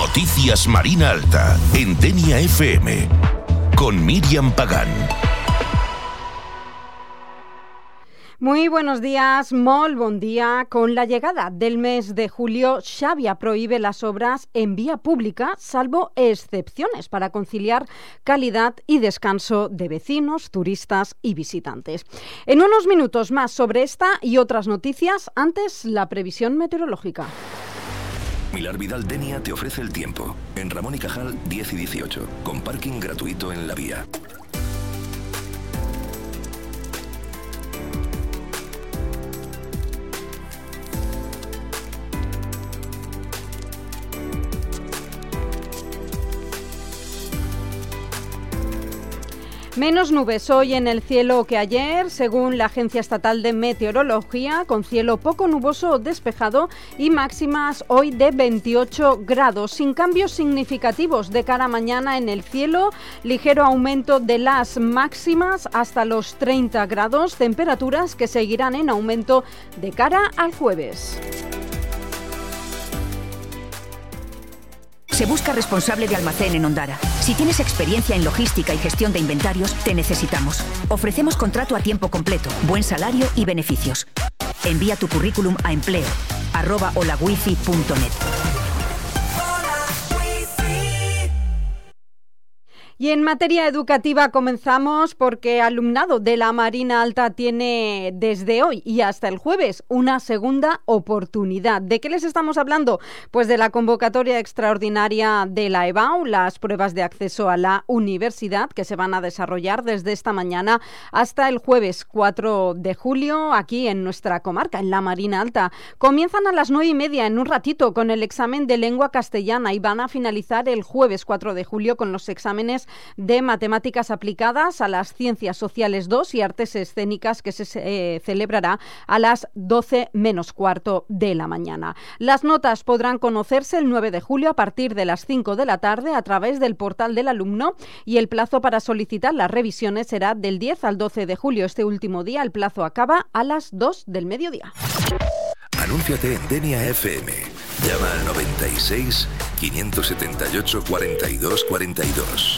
Noticias Marina Alta, en Denia FM, con Miriam Pagán. Muy buenos días, molt bon día. Con la llegada del mes de julio, Xavia prohíbe las obras en vía pública, salvo excepciones, para conciliar calidad y descanso de vecinos, turistas y visitantes. En unos minutos más sobre esta y otras noticias, antes la previsión meteorológica. Milar Vidal Denia te ofrece el tiempo. En Ramón y Cajal 10 y 18, con parking gratuito en la vía. Menos nubes hoy en el cielo que ayer, según la Agencia Estatal de Meteorología, con cielo poco nuboso o despejado y máximas hoy de 28 grados, sin cambios significativos de cara a mañana en el cielo, ligero aumento de las máximas hasta los 30 grados, temperaturas que seguirán en aumento de cara al jueves. Se busca responsable de almacén en Ondara. Si tienes experiencia en logística y gestión de inventarios, te necesitamos. Ofrecemos contrato a tiempo completo, buen salario y beneficios. Envía tu currículum a empleo@holawifi.net. Y en materia educativa comenzamos porque alumnado de la Marina Alta tiene desde hoy y hasta el jueves una segunda oportunidad. ¿De qué les estamos hablando? Pues de la convocatoria extraordinaria de la EBAU, las pruebas de acceso a la universidad que se van a desarrollar desde esta mañana hasta el jueves 4 de julio aquí en nuestra comarca, en la Marina Alta. Comienzan a las 9:30 en un ratito con el examen de lengua castellana y van a finalizar el jueves 4 de julio con los exámenes de matemáticas aplicadas a las ciencias sociales 2 y artes escénicas que se celebrará a las 12 menos cuarto de la mañana. Las notas podrán conocerse el 9 de julio a partir de las 5 de la tarde a través del portal del alumno y el plazo para solicitar las revisiones será del 10 al 12 de julio. Este último día el plazo acaba a las 2 del mediodía. Anúnciate en Denia FM. Llama al 96 578 42 42.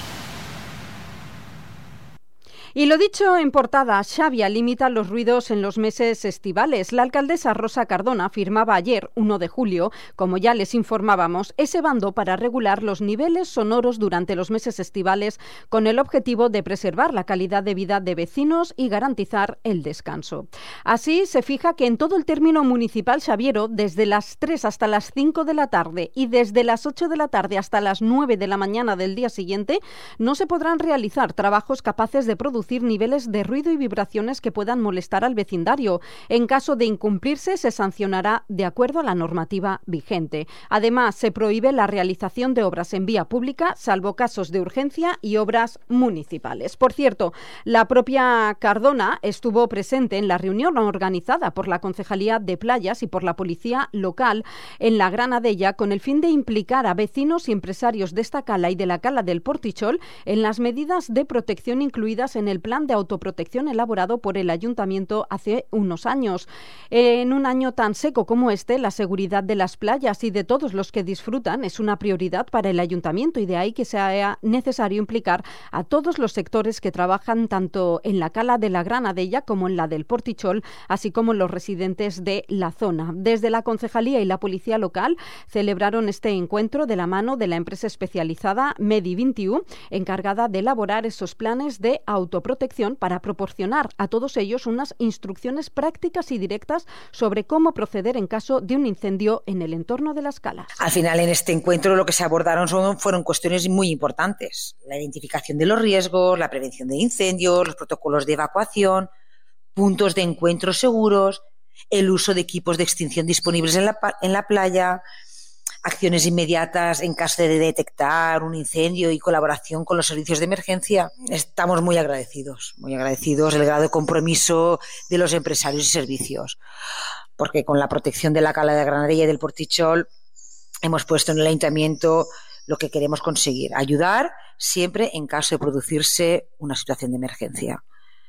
Y lo dicho en portada, Xavia limita los ruidos en los meses estivales. La alcaldesa Rosa Cardona firmaba ayer, 1 de julio, como ya les informábamos, ese bando para regular los niveles sonoros durante los meses estivales con el objetivo de preservar la calidad de vida de vecinos y garantizar el descanso. Así se fija que en todo el término municipal xaviero, desde las 3 hasta las 5 de la tarde y desde las 8 de la tarde hasta las 9 de la mañana del día siguiente, no se podrán realizar trabajos capaces de producir niveles de ruido y vibraciones que puedan molestar al vecindario. En caso de incumplirse, se sancionará de acuerdo a la normativa vigente. Además, se prohíbe la realización de obras en vía pública, salvo casos de urgencia y obras municipales. Por cierto, la propia Cardona estuvo presente en la reunión organizada por la Concejalía de Playas y por la Policía Local en la Granadella con el fin de implicar a vecinos y empresarios de esta cala y de la cala del Portichol en las medidas de protección incluidas en el plan de autoprotección elaborado por el Ayuntamiento hace unos años. En un año tan seco como este, la seguridad de las playas y de todos los que disfrutan es una prioridad para el Ayuntamiento y de ahí que sea necesario implicar a todos los sectores que trabajan tanto en la cala de la Granadella como en la del Portichol, así como los residentes de la zona. Desde la Concejalía y la Policía Local celebraron este encuentro de la mano de la empresa especializada Medi21, encargada de elaborar esos planes de autoprotección para proporcionar a todos ellos unas instrucciones prácticas y directas sobre cómo proceder en caso de un incendio en el entorno de las calas. Al final, en este encuentro lo que se abordaron fueron cuestiones muy importantes. La identificación de los riesgos, la prevención de incendios, los protocolos de evacuación, puntos de encuentro seguros, el uso de equipos de extinción disponibles en la playa, acciones inmediatas en caso de detectar un incendio y colaboración con los servicios de emergencia. Estamos muy agradecidos el grado de compromiso de los empresarios y servicios, porque con la protección de la cala de Granadella y del Portichol hemos puesto en el Ayuntamiento lo que queremos conseguir, ayudar siempre en caso de producirse una situación de emergencia.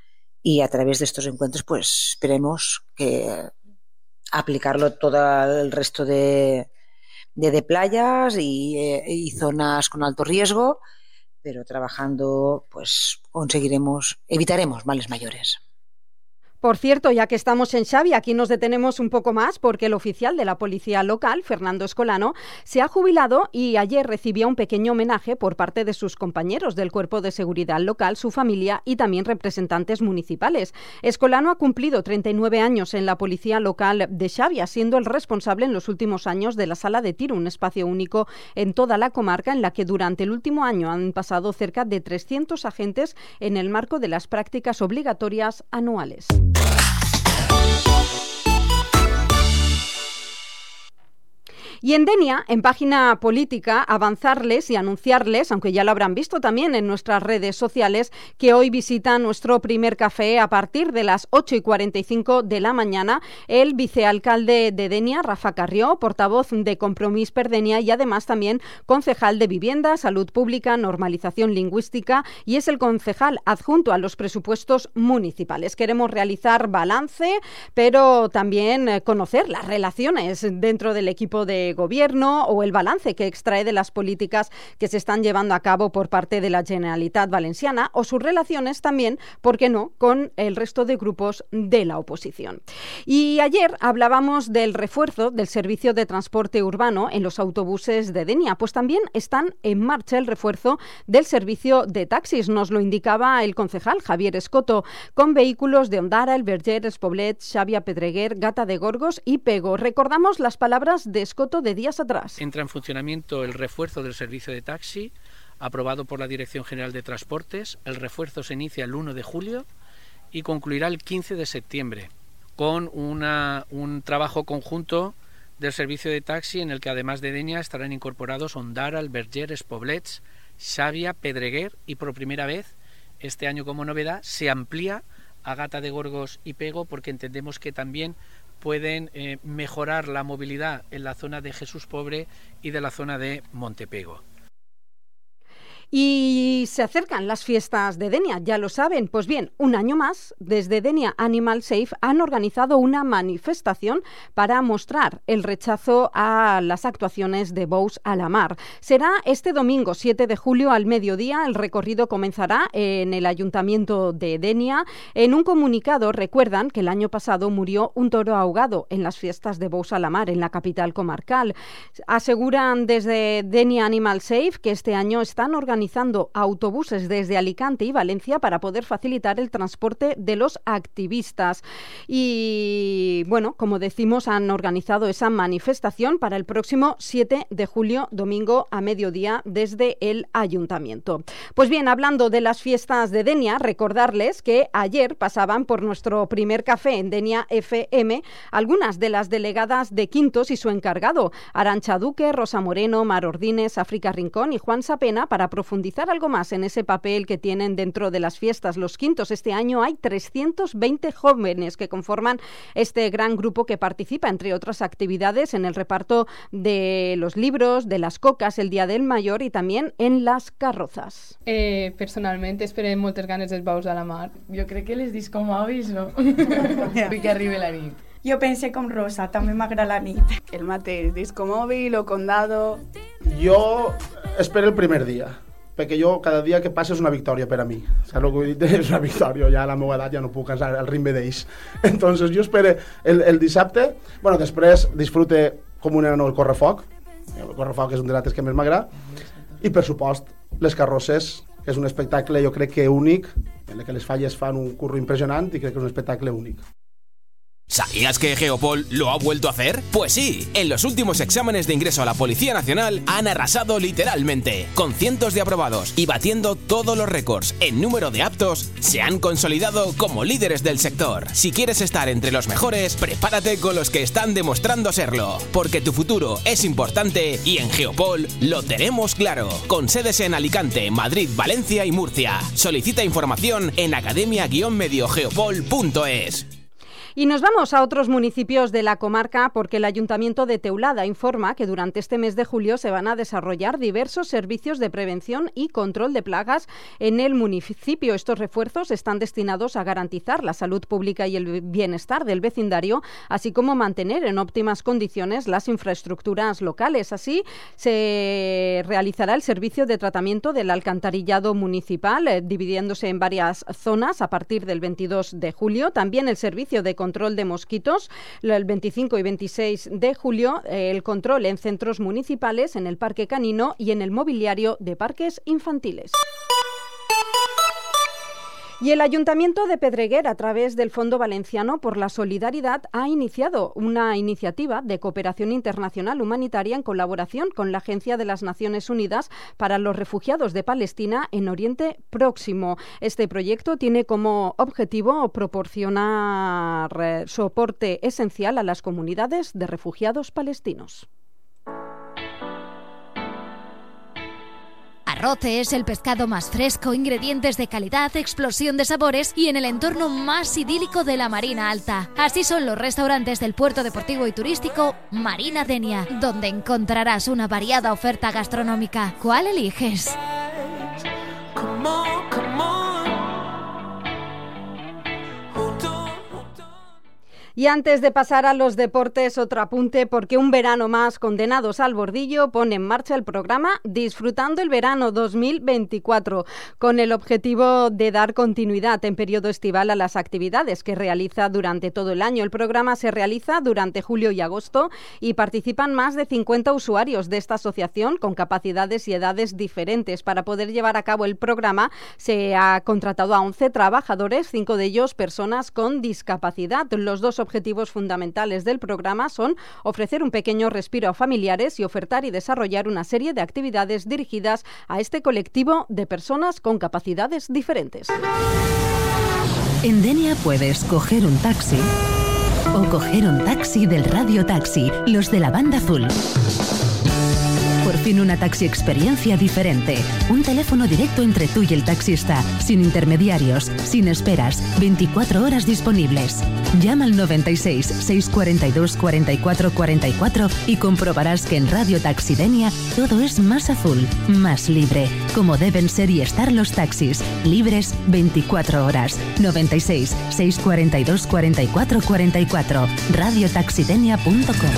Y a través de estos encuentros, pues esperemos que aplicarlo todo el resto de de playas y zonas con alto riesgo, pero trabajando pues evitaremos males mayores. Por cierto, ya que estamos en Xavi, aquí nos detenemos un poco más porque el oficial de la policía local, Fernando Escolano, se ha jubilado y ayer recibía un pequeño homenaje por parte de sus compañeros del Cuerpo de Seguridad local, su familia y también representantes municipales. Escolano ha cumplido 39 años en la policía local de Xavia, siendo el responsable en los últimos años de la Sala de Tiro, un espacio único en toda la comarca en la que durante el último año han pasado cerca de 300 agentes en el marco de las prácticas obligatorias anuales. Y en Denia, en página política, avanzarles y anunciarles, aunque ya lo habrán visto también en nuestras redes sociales, que hoy visita nuestro primer café a partir de las 8:45 de la mañana el vicealcalde de Denia, Rafa Carrió, portavoz de Compromís per Denia y además también concejal de Vivienda, Salud Pública, Normalización Lingüística y es el concejal adjunto a los presupuestos municipales. Queremos realizar balance, pero también conocer las relaciones dentro del equipo de gobierno o el balance que extrae de las políticas que se están llevando a cabo por parte de la Generalitat Valenciana o sus relaciones también, ¿por qué no?, con el resto de grupos de la oposición. Y ayer hablábamos del refuerzo del servicio de transporte urbano en los autobuses de Denia, pues también están en marcha el refuerzo del servicio de taxis, nos lo indicaba el concejal Javier Escoto, con vehículos de Ondara, El Verger, Els Poblets, Xàbia, Pedreguer, Gata de Gorgos y Pego. Recordamos las palabras de Escoto de días atrás. Entra en funcionamiento el refuerzo del servicio de taxi, aprobado por la Dirección General de Transportes. El refuerzo se inicia el 1 de julio y concluirá el 15 de septiembre, con un trabajo conjunto del servicio de taxi en el que además de Denia estarán incorporados Ondara, El Verger, Els Poblets, Xàbia, Pedreguer y por primera vez, este año como novedad, se amplía a Gata de Gorgos y Pego porque entendemos que también pueden mejorar la movilidad en la zona de Jesús Pobre y de la zona de Montepego. Y se acercan las fiestas de Denia, ya lo saben. Pues bien, un año más, desde Denia Animal Safe han organizado una manifestación para mostrar el rechazo a las actuaciones de bous a la mar. Será este domingo 7 de julio al mediodía. El recorrido comenzará en el Ayuntamiento de Denia. En un comunicado recuerdan que el año pasado murió un toro ahogado en las fiestas de bous a la mar en la capital comarcal. Aseguran desde Denia Animal Safe que este año están organizando autobuses desde Alicante y Valencia para poder facilitar el transporte de los activistas. Y bueno, como decimos, han organizado esa manifestación para el próximo 7 de julio, domingo a mediodía, desde el Ayuntamiento. Pues bien, hablando de las fiestas de Denia, recordarles que ayer pasaban por nuestro primer café en Denia FM algunas de las delegadas de Quintos y su encargado, Arantxa Duque, Rosa Moreno, Mar Ordines, África Rincón y Juan Sapena, para profundizar algo más en ese papel que tienen dentro de las fiestas Los Quintos. Este año hay 320 jóvenes que conforman este gran grupo que participa, entre otras actividades, en el reparto de los libros, de las cocas el Día del Mayor y también en las carrozas. Personalment esperem moltes ganes dels bous a la mar. Jo crec que les discomòbils no. Vull que arribi la nit. Jo pense com Rosa, també m'agrada la nit. El mateix, discomòbil o condado. Jo espero el primer dia, perquè jo cada dia que passa és una victòria per a mi. Saps el que vull dir? És una victòria. Ja a la meva edat ja no puc cansar el ritme d'ells. Entonces jo espero el dissabte. Bueno, després disfrute com un nano el correfoc. El correfoc és un dels que més m'agrada. I per supost les carrosses, que és un espectacle jo crec que únic, en què les falles fan un curro impressionant i crec que és un espectacle únic. ¿Sabías que Geopol lo ha vuelto a hacer? Pues sí, en los últimos exámenes de ingreso a la Policía Nacional han arrasado literalmente, con cientos de aprobados y batiendo todos los récords en número de aptos, se han consolidado como líderes del sector. Si quieres estar entre los mejores, prepárate con los que están demostrando serlo, porque tu futuro es importante y en Geopol lo tenemos claro, con sedes en Alicante, Madrid, Valencia y Murcia. Solicita información en academia-mediogeopol.es. Y nos vamos a otros municipios de la comarca porque el Ayuntamiento de Teulada informa que durante este mes de julio se van a desarrollar diversos servicios de prevención y control de plagas en el municipio. Estos refuerzos están destinados a garantizar la salud pública y el bienestar del vecindario, así como mantener en óptimas condiciones las infraestructuras locales. Así se realizará el servicio de tratamiento del alcantarillado municipal, dividiéndose en varias zonas a partir del 22 de julio. También el servicio de control de mosquitos, el 25 y 26 de julio, el control en centros municipales, en el parque canino y en el mobiliario de parques infantiles. Y el Ayuntamiento de Pedreguer, a través del Fondo Valenciano por la Solidaridad, ha iniciado una iniciativa de cooperación internacional humanitaria en colaboración con la Agencia de las Naciones Unidas para los Refugiados de Palestina en Oriente Próximo. Este proyecto tiene como objetivo proporcionar soporte esencial a las comunidades de refugiados palestinos. Arroce es el pescado más fresco, ingredientes de calidad, explosión de sabores y en el entorno más idílico de la Marina Alta. Así son los restaurantes del puerto deportivo y turístico Marina Denia, donde encontrarás una variada oferta gastronómica. ¿Cuál eliges? Y antes de pasar a los deportes, otro apunte, porque un verano más condenados al bordillo pone en marcha el programa Disfrutando el Verano 2024, con el objetivo de dar continuidad en periodo estival a las actividades que realiza durante todo el año. El programa se realiza durante julio y agosto y participan más de 50 usuarios de esta asociación con capacidades y edades diferentes. Para poder llevar a cabo el programa se ha contratado a 11 trabajadores, 5 de ellos personas con discapacidad. Los dos objetivos fundamentales del programa son ofrecer un pequeño respiro a familiares y ofertar y desarrollar una serie de actividades dirigidas a este colectivo de personas con capacidades diferentes. En Denia puedes coger un taxi o coger un taxi del Radio Taxi, los de la banda azul. Por fin una taxi experiencia diferente. Un teléfono directo entre tú y el taxista, sin intermediarios, sin esperas, 24 horas disponibles. Llama al 96 642 44 44 y comprobarás que en Radio Taxi Denia todo es más azul, más libre, como deben ser y estar los taxis, libres 24 horas. 96 642 44 44. radiotaxidenia.com.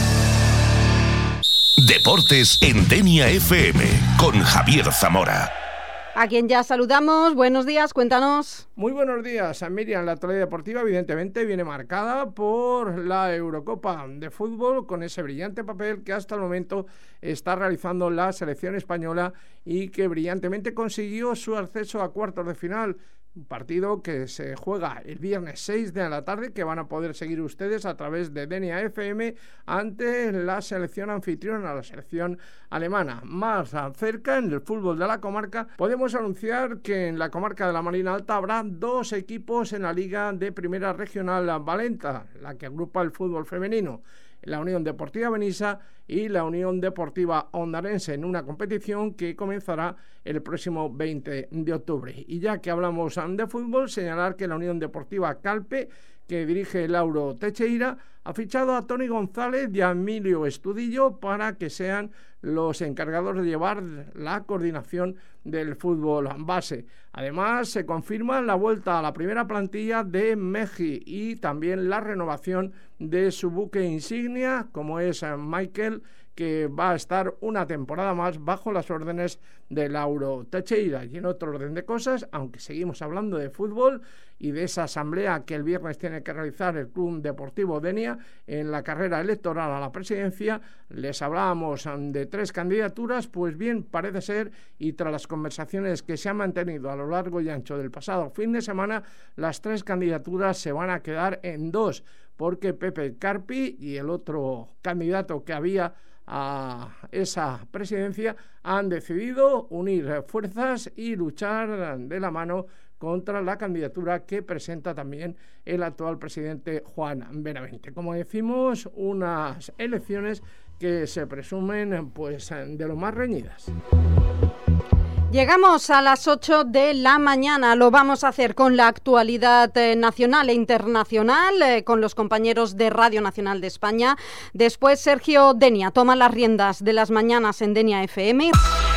Deportes en Denia FM con Javier Zamora. A quien ya saludamos, buenos días, cuéntanos. Muy buenos días, Miriam. La actualidad deportiva evidentemente viene marcada por la Eurocopa de fútbol, con ese brillante papel que hasta el momento está realizando la selección española y que brillantemente consiguió su acceso a cuartos de final. Un partido que se juega el viernes 6 de la tarde, que van a poder seguir ustedes a través de Denia FM ante la selección anfitriona, la selección alemana. Más cerca, en el fútbol de la comarca, podemos anunciar que en la comarca de la Marina Alta habrá 2 equipos en la Liga de Primera Regional Valenta, la que agrupa el fútbol femenino, la Unión Deportiva Benissa y la Unión Deportiva Ondarense, en una competición que comenzará el próximo 20 de octubre. Y ya que hablamos de fútbol, señalar que la Unión Deportiva Calpe, que dirige Lauro Teixeira, ha fichado a Toni González y a Emilio Estudillo para que sean los encargados de llevar la coordinación del fútbol base. Además, se confirma la vuelta a la primera plantilla de Meji y también la renovación de su buque insignia, como es Michael, que va a estar una temporada más bajo las órdenes de Lauro Teixeira. Y en otro orden de cosas, aunque seguimos hablando de fútbol y de esa asamblea que el viernes tiene que realizar el Club Deportivo Denia en la carrera electoral a la presidencia, les hablábamos de 3 candidaturas. Pues bien, parece ser, y tras las conversaciones que se han mantenido a lo largo y ancho del pasado fin de semana, las 3 candidaturas se van a quedar en 2, porque Pepe Carpi y el otro candidato que había a esa presidencia han decidido unir fuerzas y luchar de la mano contra la candidatura que presenta también el actual presidente Juan Benavente. Como decimos, unas elecciones que se presumen pues de lo más reñidas. Llegamos a las 8 de la mañana, lo vamos a hacer con la actualidad nacional e internacional, con los compañeros de Radio Nacional de España. Después Sergio Denia toma las riendas de las mañanas en Denia FM.